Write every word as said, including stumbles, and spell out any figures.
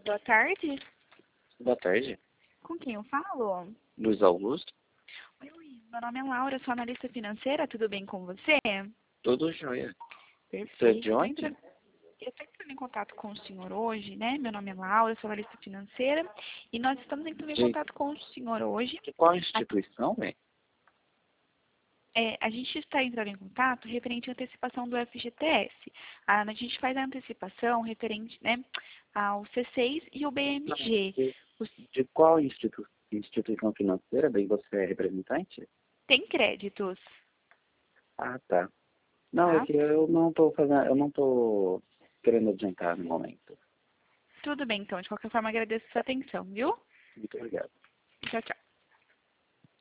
boa tarde. Boa tarde. Com quem eu falo? Luiz Augusto. Oi, Luiz. Meu nome é Laura, sou analista financeira. Tudo bem com você? Tudo jóia. Perfeito. Você é de Eu tô onde? entrando- Eu estou entrando em contato com o senhor hoje, né? Meu nome é Laura, sou analista financeira. E nós estamos entrando em De- contato com o senhor hoje. De qual instituição, velho? É, a gente está entrando em contato referente à antecipação do F G T S. A, a gente faz a antecipação referente, né, ao C seis e o B M G. De, Os- de qual institu instituição financeira, bem, você é representante? Tem créditos, Ah, tá. Não, é tá? que eu não tô fazendo, eu não tô querendo adiantar no momento. Tudo bem, então. De qualquer forma, agradeço a sua atenção, viu? Muito obrigado. Tchau, tchau.